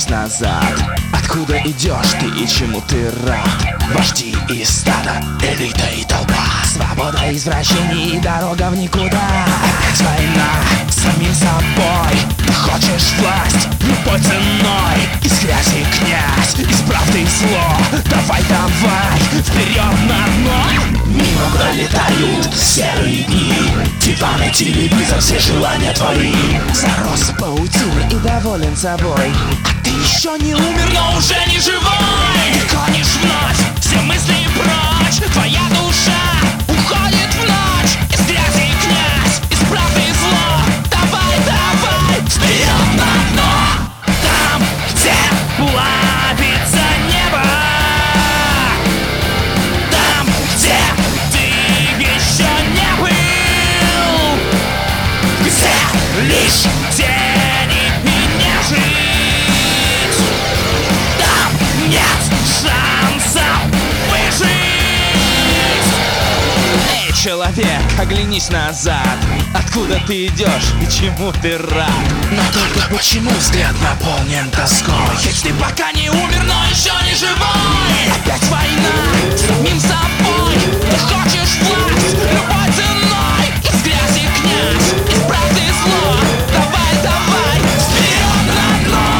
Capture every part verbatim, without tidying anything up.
оглянись назад. Откуда идешь ты и чему ты рад? Вожди и стадо, элита и толпа, свобода извращений и дорога в никуда. Опять война с самим собой. Ты хочешь власть любой ценой. Из грязи князь, из правды зло. Давай, давай, вперед на дно. Мимо пролетают серые дни. Титаны, телевизор, все желания твои. Зарос паутиной и доволен собой. А ты еще не умер, но уже не живой. Ты гонишь вновь все мысли прочь. Твоя душа уходит в ночь. Из грязи князь, из правды зло. Давай, давай, вперед на дно. Там, где плавится небо. Там, где ты еще не был. Где лишь тени и нежить. Там нет шансов выжить. Эй, человек, оглянись назад. Откуда ты идешь и чему ты рад? Но только почему взгляд наполнен тоской? Ведь ты пока не умер, но еще не живой. Опять война с самим собой. Ты хочешь власть любой ценой. Из грязи князь, из правды зло. Давай, давай, вперед на дно.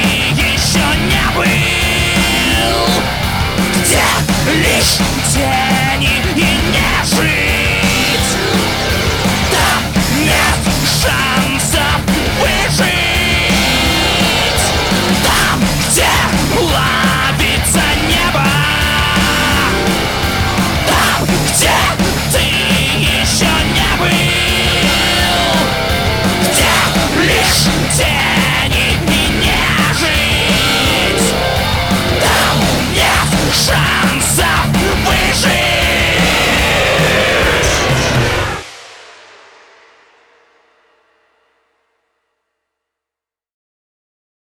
Лишь те